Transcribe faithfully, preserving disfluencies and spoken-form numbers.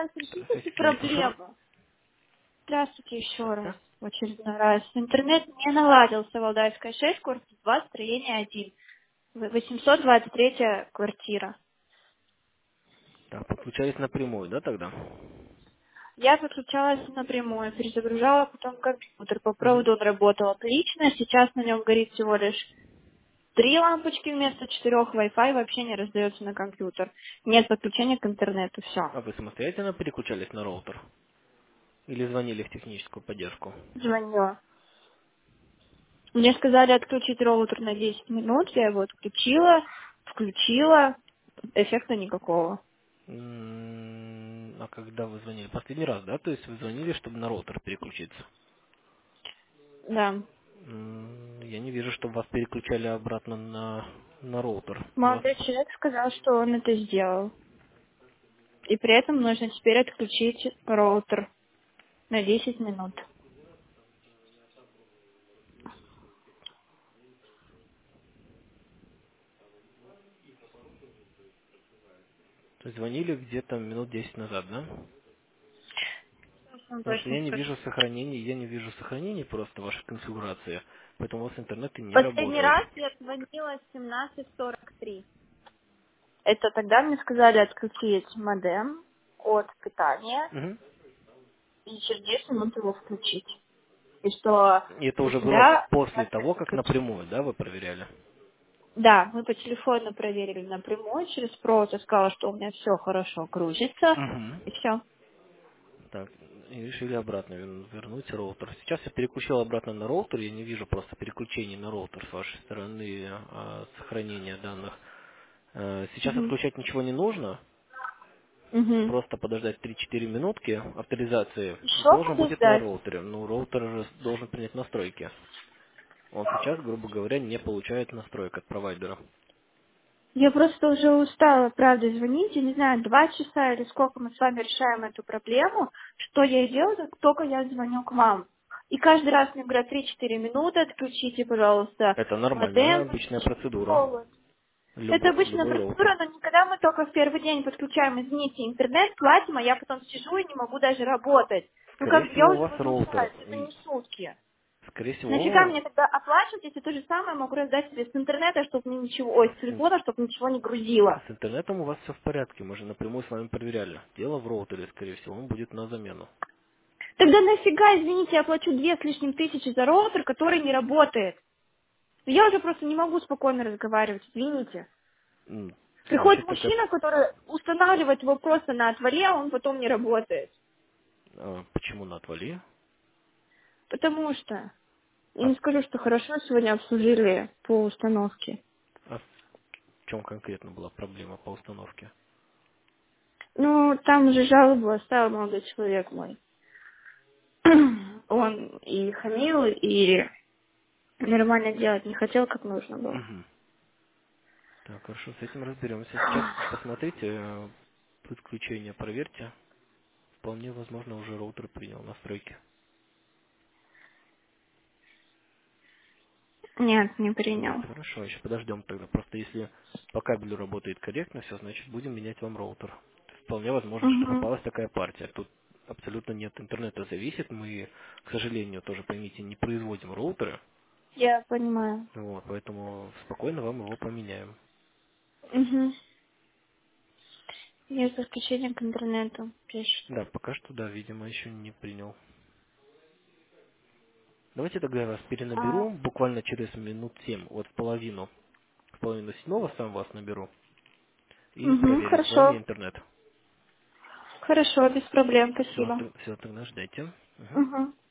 Решите В чем еще? проблему. Здравствуйте еще раз. Да? В очередной раз. Интернет не наладился. Валдайская шесть, корпус два, строение один. восемьсот двадцать третья квартира. Так, подключались напрямую, да, тогда? Я подключалась напрямую, перезагружала потом компьютер. По Угу. проводу он работал отлично. Сейчас на нем горит всего лишь три лампочки вместо четырех. Wi-Fi вообще не раздается на компьютер. Нет подключения к интернету. Все. А вы самостоятельно переключались на роутер? Или звонили в техническую поддержку? Звонила. Мне сказали отключить роутер на десять минут. Я его отключила, включила. Эффекта никакого. М, А когда вы звонили? Последний раз, да? То есть вы звонили, чтобы на роутер переключиться? Да. М, Я не вижу, чтобы вас переключали обратно на, на роутер. У вас... Молодой человек сказал, что он это сделал. И при этом нужно теперь отключить роутер на десять минут. То есть звонили где-то минут десять назад, да? Сейчас вам Потому что точно я не скажу. вижу сохранений, я не вижу сохранений просто вашей конфигурации, поэтому у вас интернет и не Последний работает. раз я звонила в семнадцать сорок три. Это тогда мне сказали отключить модем от питания Мгм. и через десять минут его включить. И что И это у уже было себя после как-то того, как отключить. напрямую, да, вы проверяли? Да, мы по телефону проверили напрямую через провод. Я сказала, что у меня все хорошо грузится. Угу. И все. Так, и решили обратно вер- вернуть роутер. Сейчас я переключил обратно на роутер, я не вижу просто переключений на роутер с вашей стороны, а, сохранения данных. Э, Сейчас Угу. отключать ничего не нужно, Угу. просто подождать три-четыре минутки авторизации, и Что должен будет на подождать? роутере. Ну, роутер же должен принять настройки. Он сейчас, грубо говоря, не получает настроек от провайдера. Я просто уже устала, правда, звонить. Я не знаю, два часа или сколько мы с вами решаем эту проблему. Что я и делаю, как только я звоню к вам. И каждый раз мне говорят три-четыре минуты, отключите, пожалуйста, Это нормальная модем. обычная процедура. Что? Это Любой, обычная любой роутер. процедура, но никогда мы только в первый день подключаем, извините, интернет, платим, а я потом сижу и не могу даже работать. Ну Скорее как, я всего, у уже вас роутер. возмущаюсь, это и- не шутки. Скорее Нафига всего, мне тогда оплачивать, если то же самое могу раздать себе с интернета, чтобы мне ничего, ой, с с, ин- телефона, чтобы ничего не грузило. с интернетом у вас все в порядке. Мы же напрямую с вами проверяли. Дело в роутере, скорее всего, он будет на замену. Тогда нафига, извините, я плачу две с лишним тысячи за роутер, который не работает. Я уже просто не могу спокойно разговаривать, извините. М, Приходит Значит, такая... мужчина, который устанавливает его просто на отвале, а он потом не работает. а, Почему на отвали? Потому что я А, не скажу, что хорошо сегодня обслужили по установке. а в чем конкретно была проблема по установке? Ну, там уже жалобу оставил молодой человек мой. Он и хамил, и нормально делать не хотел, как нужно было. Мгм. Так, хорошо, с этим разберемся. Сейчас посмотрите, э, подключение проверьте. Вполне возможно, уже роутер принял настройки. Нет, не Нет, принял. хорошо, еще подождем тогда. Просто если по кабелю работает корректно все, значит будем менять вам роутер. Вполне возможно, что Угу. попалась такая партия. Тут абсолютно нет интернета зависит. Мы, к сожалению, тоже поймите, не производим роутеры. Я понимаю. Вот, поэтому спокойно вам его поменяем. Угу. Есть подключение к интернету, пишет. Да, пока что да, видимо, еще не принял. Давайте тогда я вас А, перенаберу буквально через минут семь, вот в половину, в половину седьмого сам вас наберу и угу, проверим с вами хорошо. интернет. Хорошо, без проблем, Все, спасибо. все, тогда ждайте. Мгм. Угу.